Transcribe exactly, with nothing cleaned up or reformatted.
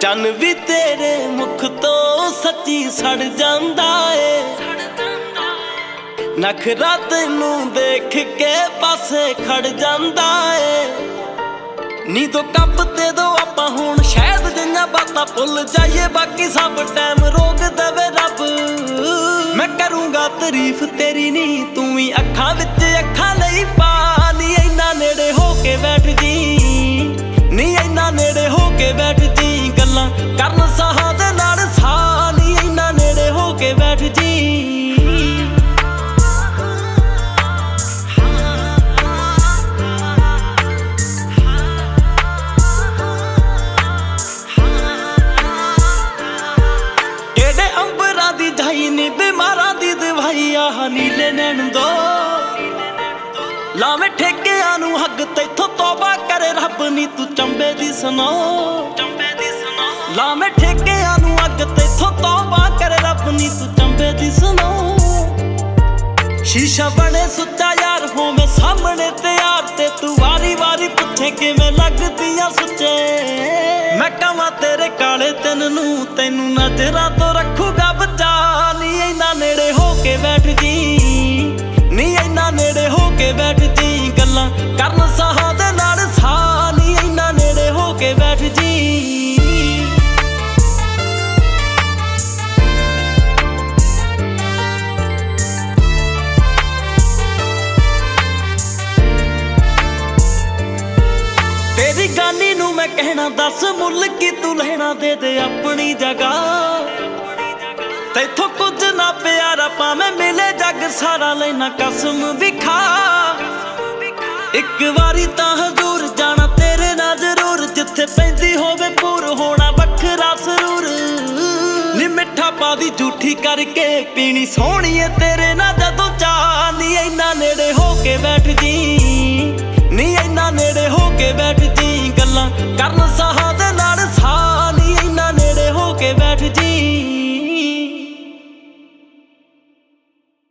चन भी तेरे मुख तो सच्ची सड़ जांदा ए। नखरा तैनू देख के पासे खड़ जांदा ए। नी तो कप ते दो आपां हुण शायद जिन्ना बातां भुल जाइए, बाकी सब टाइम रोक देवे रब। मैं करूँगा तारीफ तेरी नी तू भी अखां विच अखां लई पा। नी इन्ना नेड़े हो के बैठ जी, नी इन्ना नेड़े हो के बैठ जी, गल्लां करन साहां दे नाल सा। नी इन्ना नेड़े हो के बैठ जी। केड़े अंबरां दी जाई नी बीमारां दी दवाई, आह नीले नैन दो लावे ठेकिआं नूं हग तैथों तौबा करे रब। नी तू चंबे दी सुनो, लावे ठेकिआं नूं हग तैथों तौबा करे रब। नी तू चंबे दी सुनो, शीशा बने सुच्चा यार होवे सामने तैयार, ते तू वारी वारी पुछे किवें लगदियां सुच्चे। मैं कहां तेरे काले दिन नूं तैनू नजरां तो रखूगा बचा। नी इन्ना नेड़े हो के बैठ जी, नी इन्ना नेड़े हो के बैठ जी, गल्लां करन साहां दे नाल सा। नी इन्ना नेड़े हो के बैठ जी। तेरी गानी नूं मैं कहना दस मुल की तू लेना, दे दे अपनी जगह। तैथों कुछ ना प्यारा भावें मिले जग सारा, लेना कसम भी खा। एक बारी तां हजूर जाना तेरे नाल जरूर, जिथे पैंदी होवे पूर होना वखरा सरूर। नी मिठा पा दी झूठी करके पीनी सोहणीए तेरे नाल जदों